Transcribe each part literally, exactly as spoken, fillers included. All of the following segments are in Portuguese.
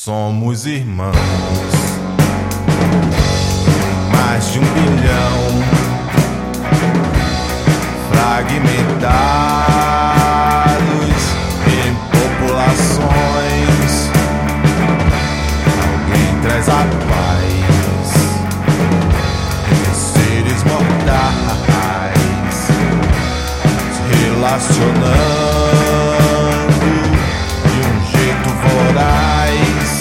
Somos irmãos, mais de um bilhão, fragmentados em populações. Alguém traz a paz entre seres mortais, se relacionando de um jeito voraz.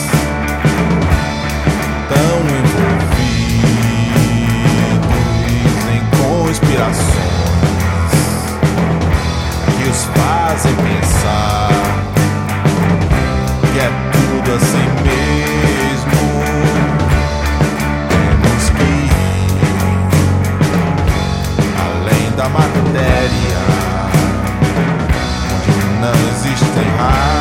Que os fazem pensar que é tudo assim mesmo. Temos que ir além da matéria, onde não existem raios.